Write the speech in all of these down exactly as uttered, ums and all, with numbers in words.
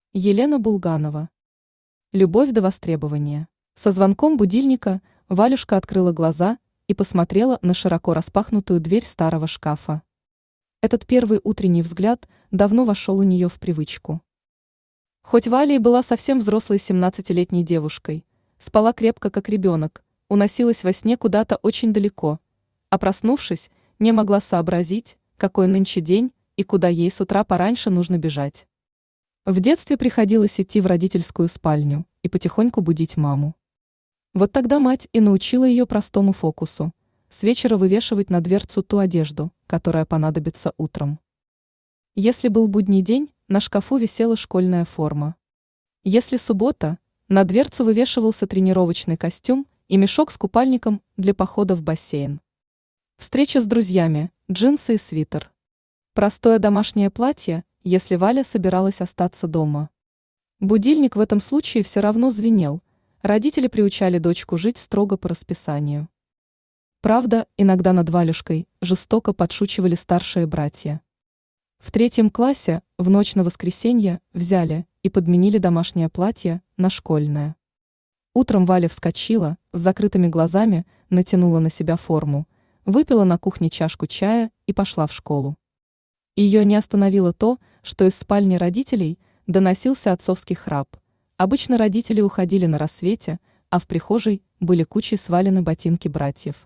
Елена Булганова. Любовь до востребования. Со звонком будильника Валюшка открыла глаза и посмотрела на широко распахнутую дверь старого шкафа. Этот первый утренний взгляд давно вошел у нее в привычку. Хоть Валя и была совсем взрослой семнадцатилетней девушкой, спала крепко как ребенок, уносилась во сне куда-то очень далеко, а проснувшись, не могла сообразить, какой нынче день и куда ей с утра пораньше нужно бежать. В детстве приходилось идти в родительскую спальню и потихоньку будить маму. Вот тогда мать и научила ее простому фокусу – с вечера вывешивать на дверцу ту одежду, которая понадобится утром. Если был будний день, на шкафу висела школьная форма. Если суббота, на дверцу вывешивался тренировочный костюм и мешок с купальником для похода в бассейн. Встреча с друзьями, джинсы и свитер. Простое домашнее платье, если Валя собиралась остаться дома. Будильник в этом случае все равно звенел, родители приучали дочку жить строго по расписанию. Правда, иногда над Валюшкой жестоко подшучивали старшие братья. В третьем классе в ночь на воскресенье взяли и подменили домашнее платье на школьное. Утром Валя вскочила, с закрытыми глазами натянула на себя форму, выпила на кухне чашку чая и пошла в школу. Ее не остановило то, что из спальни родителей доносился отцовский храп. Обычно родители уходили на рассвете, а в прихожей были кучей свалены ботинки братьев.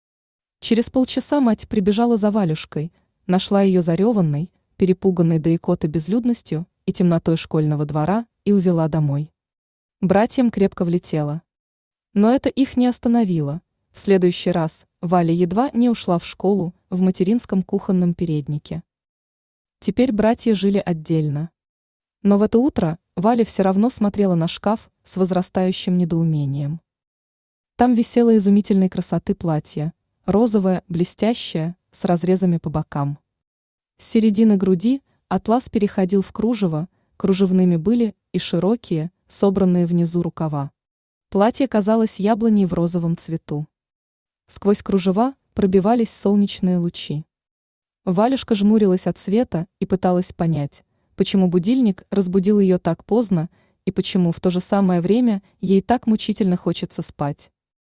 Через полчаса мать прибежала за Валюшкой, нашла ее зареванной, перепуганной до икоты безлюдностью и темнотой школьного двора и увела домой. Братьям крепко влетело. Но это их не остановило. В следующий раз Валя едва не ушла в школу в материнском кухонном переднике. Теперь братья жили отдельно. Но в это утро Валя все равно смотрела на шкаф с возрастающим недоумением. Там висело изумительной красоты платье, розовое, блестящее, с разрезами по бокам. С середины груди атлас переходил в кружево, кружевными были и широкие, собранные внизу рукава. Платье казалось яблоней в розовом цвету. Сквозь кружева пробивались солнечные лучи. Валюшка жмурилась от света и пыталась понять, почему будильник разбудил ее так поздно и почему в то же самое время ей так мучительно хочется спать.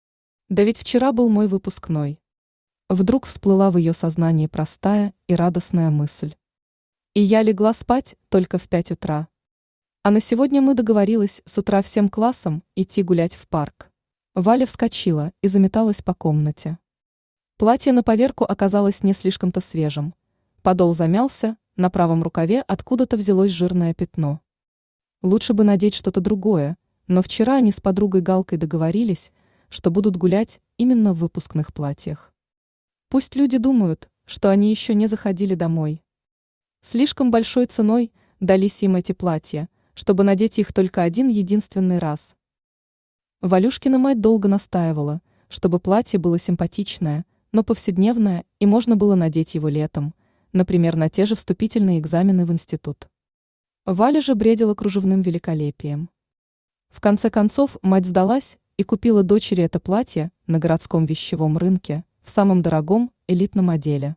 Да ведь вчера был мой выпускной. Вдруг всплыла в ее сознании простая и радостная мысль. И я легла спать только в пять утра. А на сегодня мы договорились с утра всем классом идти гулять в парк. Валя вскочила и заметалась по комнате. Платье на поверку оказалось не слишком-то свежим. Подол замялся, на правом рукаве откуда-то взялось жирное пятно. Лучше бы надеть что-то другое, но вчера они с подругой Галкой договорились, что будут гулять именно в выпускных платьях. Пусть люди думают, что они еще не заходили домой. Слишком большой ценой дались им эти платья, чтобы надеть их только один единственный раз. Валюшкина мать долго настаивала, чтобы платье было симпатичное, но повседневное, и можно было надеть его летом, например, на те же вступительные экзамены в институт. Валя же бредила кружевным великолепием. В конце концов мать сдалась и купила дочери это платье на городском вещевом рынке в самом дорогом элитном отделе.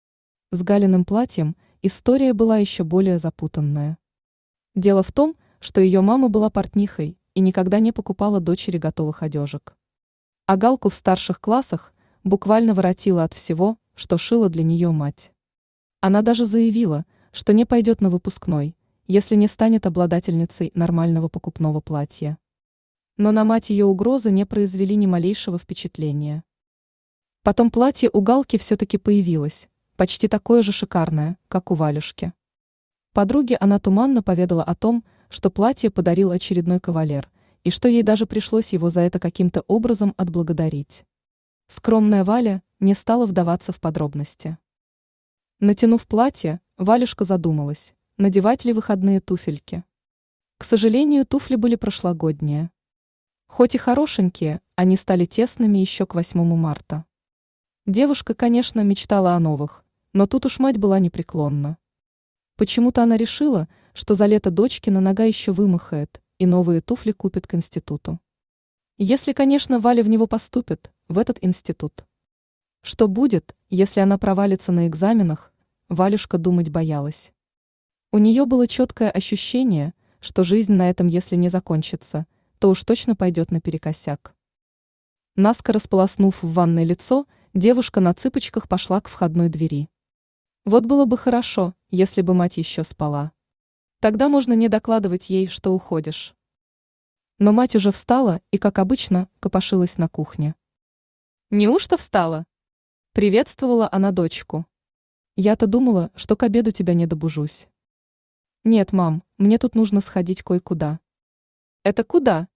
С Галиным платьем история была еще более запутанная. Дело в том, что ее мама была портнихой и никогда не покупала дочери готовых одежек. А Галку в старших классах буквально воротила от всего, что шила для нее мать. Она даже заявила, что не пойдет на выпускной, если не станет обладательницей нормального покупного платья. Но на мать ее угрозы не произвели ни малейшего впечатления. Потом платье у Галки все-таки появилось, почти такое же шикарное, как у Валюшки. Подруге она туманно поведала о том, что платье подарил очередной кавалер, и что ей даже пришлось его за это каким-то образом отблагодарить. Скромная Валя не стала вдаваться в подробности. Натянув платье, Валюшка задумалась, надевать ли выходные туфельки. К сожалению, туфли были прошлогодние. Хоть и хорошенькие, они стали тесными еще к восьмому марта. Девушка, конечно, мечтала о новых, но тут уж мать была непреклонна. Почему-то она решила, что за лето дочкина нога еще вымахает, и новые туфли купит к институту. Если, конечно, Валя в него поступит, в этот институт. Что будет, если она провалится на экзаменах, Валюшка думать боялась. У нее было четкое ощущение, что жизнь на этом, если не закончится, то уж точно пойдет наперекосяк. Наскоро сполоснув в ванной лицо, девушка на цыпочках пошла к входной двери. Вот было бы хорошо, если бы мать еще спала. Тогда можно не докладывать ей, что уходишь. Но мать уже встала и, как обычно, копошилась на кухне. «Неужто встала?» — приветствовала она дочку. «Я-то думала, что к обеду тебя не добужусь». «Нет, мам, мне тут нужно сходить кое-куда». «Это куда?»